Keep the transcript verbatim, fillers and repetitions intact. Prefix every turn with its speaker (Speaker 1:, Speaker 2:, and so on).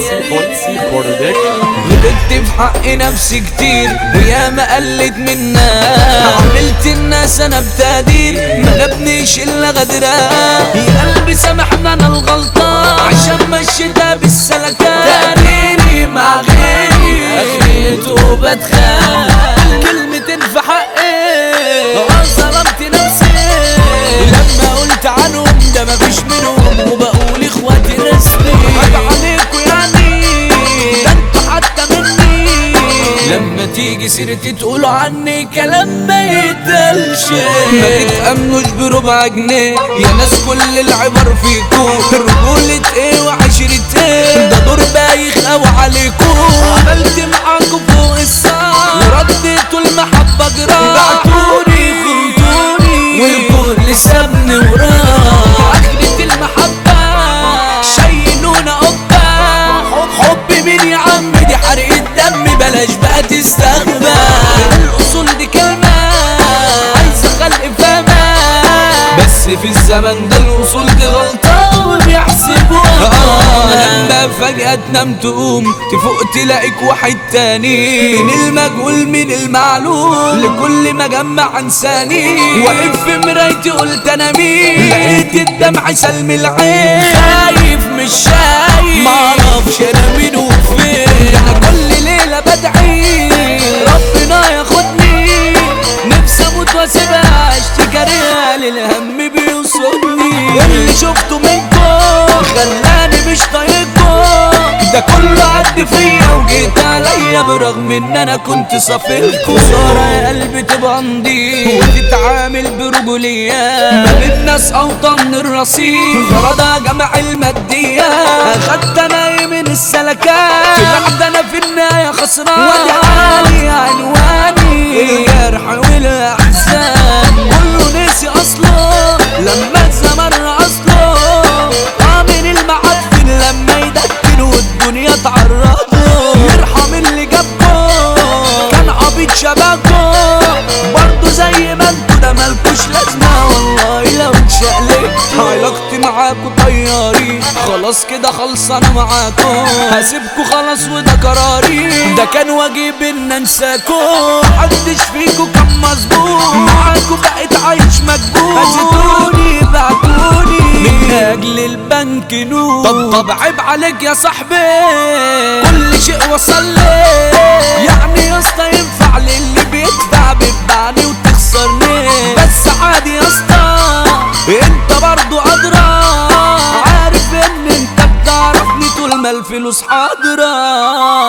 Speaker 1: غلطت في حق نفسي كتير ويا ما قلت منا، عملت الناس انا بتقدير ما نبنيش الا غدرة. يا قلبي سامحنا انا الغلطان عشان مشيتها بالسلكان، تقديري مع غيري اخرته بتخان. كلمتين في حقي ظلمت نفسي لما قلت عنهم ده مفيش منهم، وبقول اخواتي رسمي عيب عليكوا يعني ده انتوا حتى مني لما تيجي سيرتي تقولوا عني كلام ما يتقالش. ما تتأمنوش بربع جنيه يا ناس كل العبر فيكو، رجولة ايه وعشرة ايه ده دور بايخ اوي عليكو. عملت معاكوا فوق الساعة ورديتوا المحبة جراح، بعتوني خنتوني والكل سابني وراه. اخرة المحبة شيلونا قبة، حب مين يا عم دي حرق الدم بلاش بقى تستغبى. الاصول دي كلمة عايزة خلق فما، بس في الزمن ده الاصول دي غلطة وبيحسبوها. لما فجأة تنام تقوم تفوق تلاقيك واحد تاني، من المجهول من المعلوم لكل ما جمع انساني. واقف في مرايتي قلت انا مين، لقيت الدمع سلم العين. خايف مش شايف معرفش انا مين وفين، انا كل ليلة بدعي ربنا ياخدني. نفسي اموت واسيبها اشتكاريها للهم بيوصلني. اللي شفته منكم خلاني مش طايقكم، ده كله عدي فيا وجيت عليا برغم ان انا كنت صافلكم. خسارة يا قلبي تبقى نضيف وتتعامل برجولية ما بين ناس اوطان الرصيف، غرضها جمع المادية. اخدت انا من السلكات طلعت انا في النهاية خسران، وادي حالي عنواني الجرح والاحزان. كله نسي اصله لما الزمن اصله، عامل المعفن لما يدكن والدنيا تعرضه. يرحم اللي جابكو كان عبيط شبابكو، برضو زي ما انتو ده مالكوش لازمة والله لو اتشقلبتوا. علاقتي معاكو طياري خلاص كده خلصانة معاكو، هسيبكو خلاص وده قراري، ده كان واجب ان انساكو. محدش فيكو كان مظبوط معاكو بقيت عايش مكبوت، هزتوني بعتوني من اجل البنك نور. طب طب عيب عليك يا صاحبي كل شيء وصل لي، يعني يا اسطى ينفع للي بيدفع بتبعني وتخسرني؟ بس عادي يا اسطى انت برضو ادرى، عارف ان انت بتعرفني طول ما الفلوس حاضرة.